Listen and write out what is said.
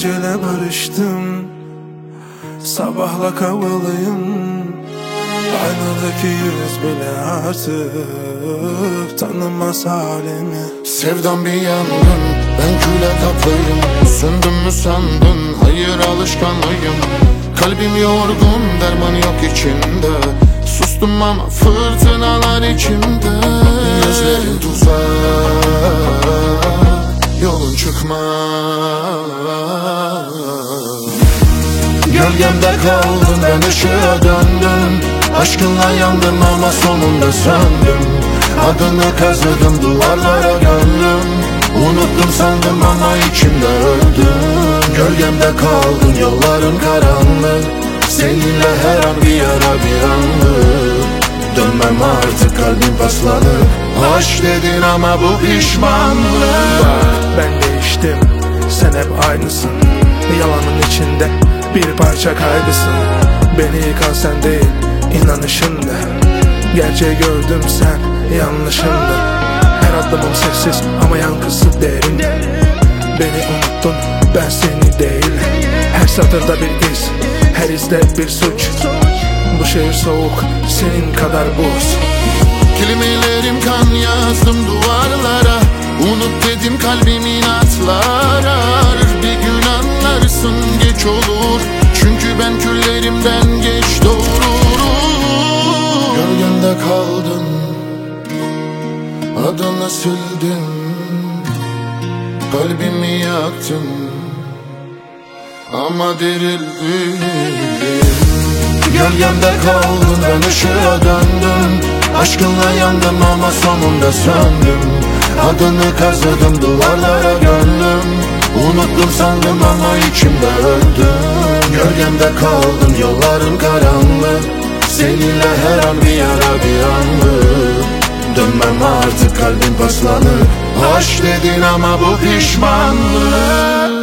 gecele barıştım, sabahla kavalıyım. Aynadaki yüz bile artık tanımaz halimi. Sevdam bir yangın, ben küle kaplıyım. Söndüm mü sandın, hayır alışkanlıyım. Kalbim yorgun, derman yok içinde. Sustum ama fırtınalar içimde. Gözlerin tuzak, yolun çıkmaz. Gölgemde kaldın, ben ışığa döndüm. Aşkınla yandım ama sonunda söndüm. Adını kazıdım duvarlara gönlüm. Unuttum sandım ama içimde öldüm. Gölgemde kaldın, yolların karanlık. Seninle her an bir yara bir anlık. Dönmem artık, kalbim paslanık. Aşk dedin ama bu pişmanlık. Bak ben değiştim, sen hep aynısın. Yalanın içinde bir parça kaybısın. Beni yıkan sen değil, inanışındı. Gerçeği gördüm, sen yanlışındı. Her adımım sessiz ama yankısı derin. Beni unuttun, ben seni değil. Her satırda bir iz, her izde bir suç. Bu şehir soğuk, senin kadar buz. Kelimelerim kan yazdım duvarlara. Unut dedim kalbim inatlar arar. Bir gün anlarsın geç olur. Çünkü ben küllerimden geç doğururum. Gölgemde kaldın, adını sildim. Kalbimi yaktın ama dirildim. Gölgemde kaldın, ben ışığa döndüm. Aşkınla yandım ama sonunda söndüm. Adını kazıdım duvarlara gönlüm. Unuttum sandım ama içimde öldüm. Gölgemde kaldın, yolların karanlık. Seninle her an bir yara bir anlık. Dönmem artık, kalbim paslanık. Aşk dedin ama bu pişmanlık.